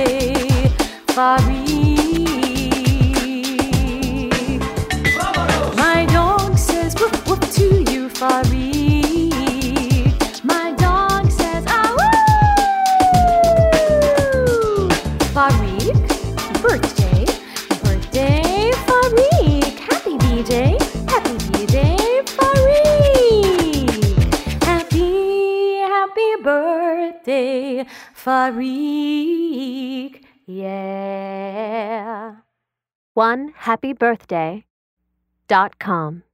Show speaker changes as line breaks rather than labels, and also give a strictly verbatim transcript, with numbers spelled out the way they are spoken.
birthday, Farid. My dog says woof woof to you, Farid. My dog says ah woo. Farid, birthday, birthday, Farid. Happy B-Day, happy B-Day, Farid. Happy, happy birthday, Farid. Yeah.
One happy birthday dot com